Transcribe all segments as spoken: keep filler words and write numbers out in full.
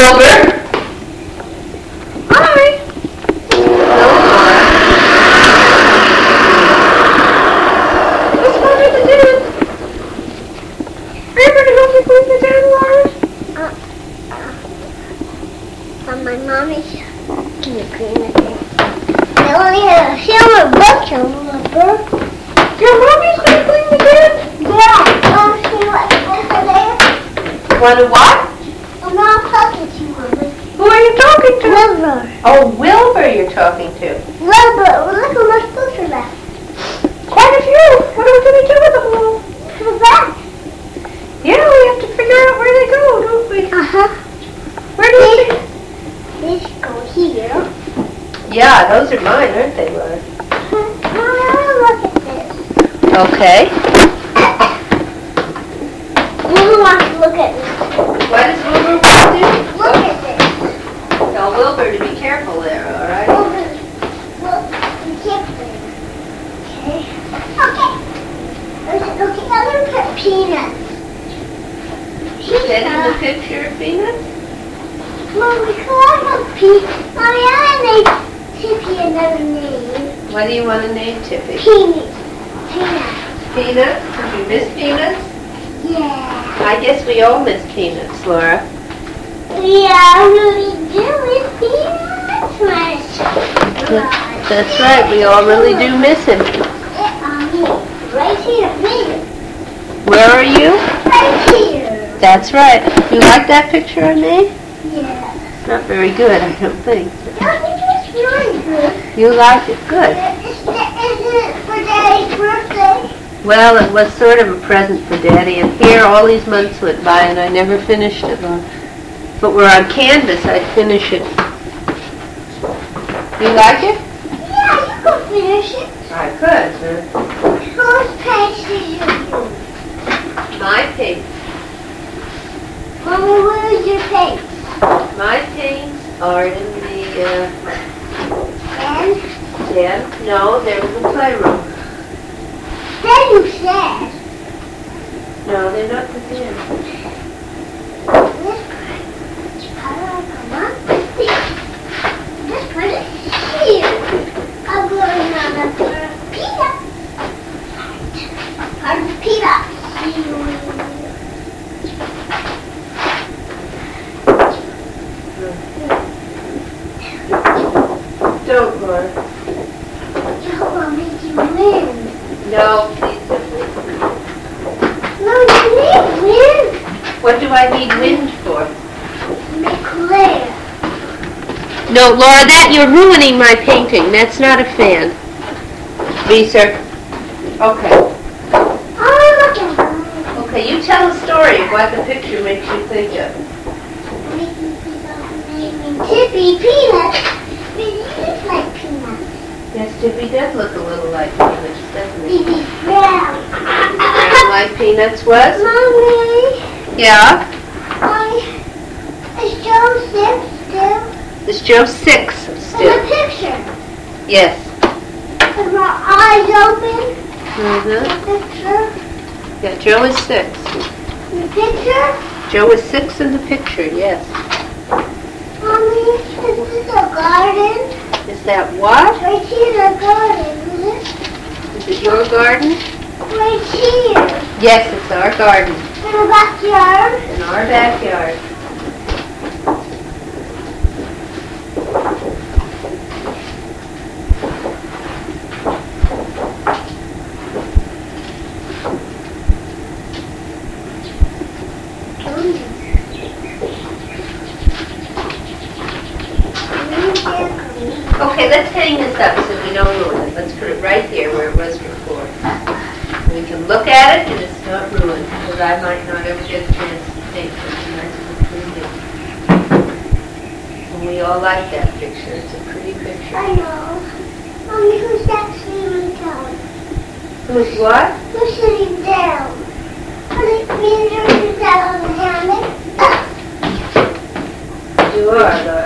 Wilbur. Hi. What's Mommy to do? Are you going to help me clean the den, Laura? Uh, uh, uh, my mommy's going to clean the den. I only have a silver bucket, Wilbur. Your mommy's going to clean the den? Yeah. Want to see what's over there? Want to what? I'm not talking to you, Wilbur. Who are you talking to? Wilbur. Oh, Wilbur you're talking to. Wilbur, look how much books are left. Quite a few. What are we going to do with them all? Put them back. Yeah, we have to figure out where they go, don't we? Uh-huh. Where do they go? This go here. Yeah, those are mine, aren't they, Laura? Mommy, I want to look at this. Okay. Wilbur wants to look at this. What does Wilbur want to do? Look at this. Tell Wilbur to be careful there, all right? Wilbur, look, be careful. Okay. Okay. Let's look at other pe- peanuts. Sending the picture of peanuts? Mommy, can I have peanuts? Mommy, I made Tippy another name. What do you want to name Tippy? Peanuts. Peanuts. Peanuts? Did you miss peanuts? Yeah. I guess we all miss peanuts, Laura. Yeah, I really do. It's peanuts. Right. That's right, we all really do miss him. Right here, me. Where are you? Right here. That's right. You like that picture I made? Yeah. It's not very good, I don't think. I think it's really good. You liked it? Good. Isn't it for Daddy's birthday? Well, it was sort of a present for Daddy, and here all these months went by and I never finished it. If it were on canvas, I'd finish it. You like it? Yeah, you can finish it. I could, huh? Whose page did you use? My paint. Mommy, where is your page? My paints are in the, uh, And den. No, they're in the playroom. then you said No, they're not the den. this how do I come up? Just put it here. I'm going on a peanut. Part of the peanut. Don't, Laura. I hope I'll make you win. No, please don't. No, you need win. What do I need wind for? Make clear. No, Laura, that you're ruining my painting. That's not a fan. Reeser. Okay. Oh, look at her. Okay, you tell a story of what the picture makes you think of. Making people Tippy Peanuts. It looks like peanuts. Yes, Tippy does look a little like peanuts, doesn't he? Tippy brown. Brown like peanuts was? Mommy, Yeah. Mommy, is Joe six still? Is Joe six In the still? picture. Yes. With my eyes open. Mm-hmm. The picture. Yeah, Joe is six. The picture. Joe is six in the picture, yes. Mommy, is this a garden? Is that what? Right here, the garden, is it? Is it your garden? Right here. Yes, it's our garden. In the backyard. In our backyard. Okay, let's hang this up so we don't ruin it. Let's put it right here where it was before. We can look at it and it's not ruined, because I might not ever get a chance to take such a nice picture. And we all like that picture. It's a pretty picture. I know. Mommy, who's that sitting down? Who's what? Who's sitting down? Are they being sitting down on the hammock? You are, Laura.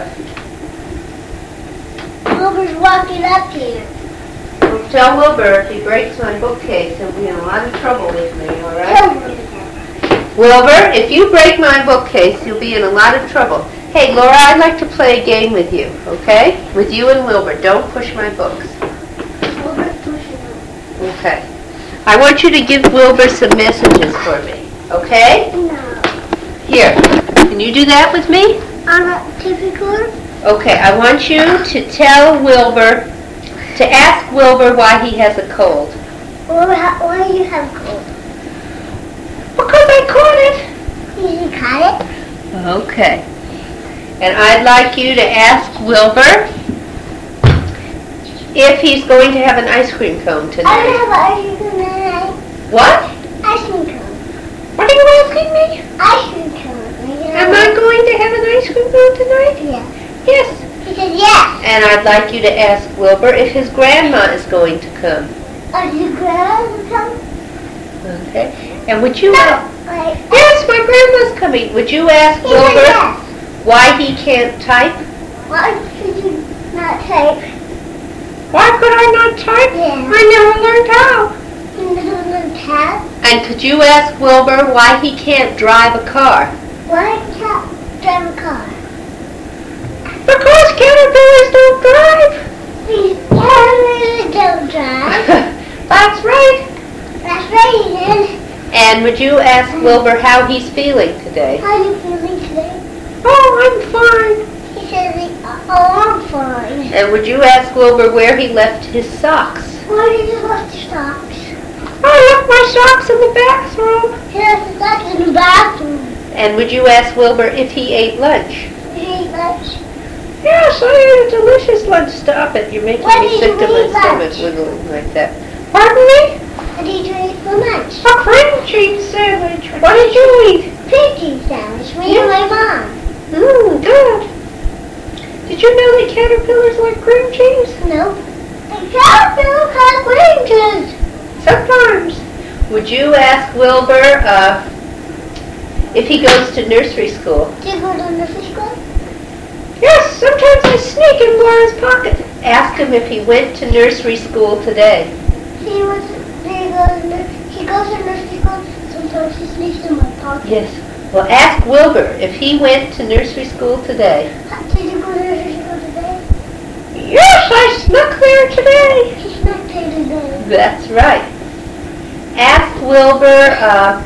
Wilbur's walking up here. Well, tell Wilbur if he breaks my bookcase, he'll be in a lot of trouble with me, all right? Tell Wilbur. Wilbur, if you break my bookcase, you'll be in a lot of trouble. Hey, Laura, I'd like to play a game with you, okay? With you and Wilbur. Don't push my books. Wilbur's pushing them. Okay. I want you to give Wilbur some messages for me, okay? No. Here, can you do that with me? On a typical? Okay, I want you to tell Wilbur, to ask Wilbur why he has a cold. Or ha- why do you have cold? Because I caught it. You caught it? Okay. And I'd like you to ask Wilbur if he's going to have an ice cream cone I tonight. don't have ice cream tonight. What? Ice cream cone. What are you asking me? Ice cream cone. Am I going to have an ice cream cone tonight? Yeah. Yes. He said yes. And I'd like you to ask Wilbur if his grandma is going to come. Are you grandma come? Okay. And would you... No. Wait. Yes, my grandma's coming. Would you ask He said Wilbur yes. why he can't type? Why should you not type? Why could I not type? Yeah. I never learned how. You don't know tab? And could you ask Wilbur why he can't drive a car? Why can't drive a car? Because caterpillars don't drive. These caterpillars don't drive. That's right. That's right, Ethan. And would you ask Wilbur how he's feeling today? How are you feeling today? Oh, I'm fine. He said, oh, I'm fine. And would you ask Wilbur where he left his socks? Why did you left your socks? I left my socks in the bathroom. He left his socks in the bathroom. And would you ask Wilbur if he ate lunch? Did you eat lunch? Yes, I ate a delicious lunch. Stop it. You're making What me did sick you to my eat stomach lunch? wiggling like that. Pardon me? What did you eat for lunch? A cream cheese sandwich. What did you eat? Piggy sandwich. Me and my mom. Mmm, good. Did you know that caterpillars like cream cheese? No. The caterpillar has cream cheese. Sometimes. Would you ask Wilbur uh, if he goes to nursery school? Do you go to nursery school? Yes, sometimes I sneak in Laura's pocket. Ask him if he went to nursery school today. He was. He goes. He goes to nursery school. Sometimes he sneaks in my pocket. Yes. Well, ask Wilbur if he went to nursery school today. Did you go to nursery school today? Yes, I snuck there today. He snuck there today. That's right. Ask Wilbur uh,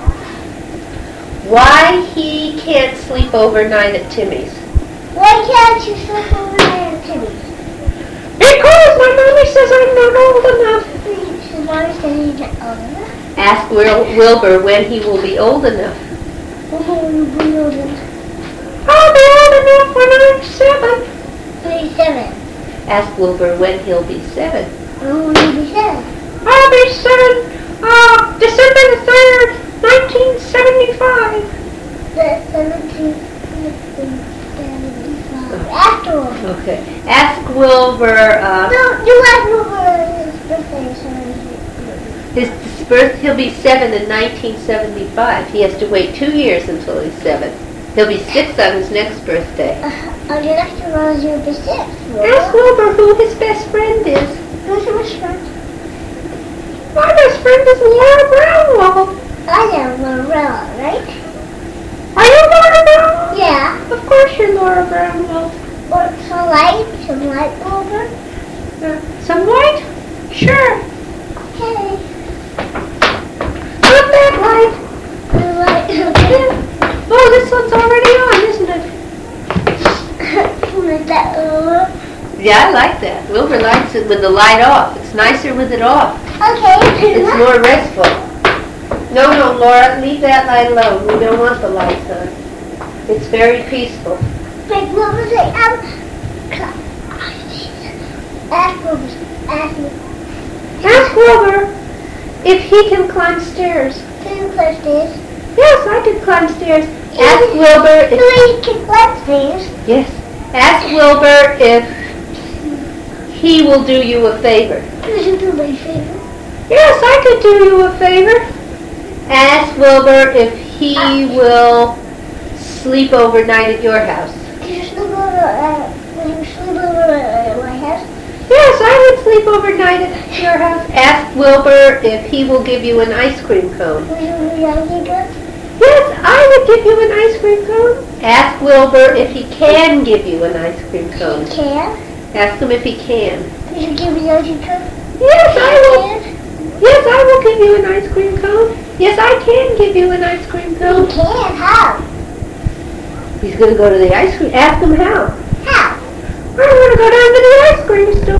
why he can't sleep overnight at Timmy's. Why can't you sleep overnight at Timmy's? Because my mommy says I'm not old enough. His mom said he's not old enough. Ask Wil- Wilbur when he will be old enough. Oh, you be old enough. I'll be old enough when I'm seven. Thirty-seven. Ask Wilbur when he'll be seven. Oh, you be seven. I'll be seven, uh, December the third, nineteen seventy-five. The seventeen, seventy-five. Afterwards. Okay. Ask Wilbur, uh, No, you asked Wilbur his birthday, so his birth, he'll be seven in nineteen seventy-five. He has to wait two years until he's seven. He'll be six on his next birthday. uh, on your next one, you'll be six. Ask Wilbur who his best friend is. Who's your best friend? My best friend is Laura Brownwell. I am Lorella, right? Are you Laura Brownwell? Yeah. Of course you're Laura Brownwell. Or some light, some light over. Uh, some white? Sure. Okay. Not that light. The light, okay. Oh, this one's already on, isn't it? With that over. Yeah, I like that. Wilbur likes it with the light off. It's nicer with it off. Okay. It's more restful. No, no, Laura, leave that light alone. We don't want the lights on. It's very peaceful. Like, what was it? Um, ask Wilbur. Ask me. Ask Wilbur if he can climb stairs. Can you climb stairs? Yes, I can climb stairs. Ask Wilbur if... Can you climb stairs? Yes. Ask Wilbur if he will do you a favor. Could you do my favor? Yes, I could do you a favor. Ask Wilbur if he will sleep overnight at your house. Could you sleep over, uh, will you sleep over at my house? Yes, I would sleep overnight at your house. Ask Wilbur if he will give you an ice cream cone. Will you be able to go? Yes, I would give you an ice cream cone. Ask Wilbur if he can give you an ice cream cone. You can? Ask him if he can. You give me ice cream cone? Yes, I will. Yes, I will give you an ice cream cone. Yes, I can give you an ice cream You cone. can? How? He's going to go to the ice cream. Ask him how. How? I'm going to go down to the ice cream store.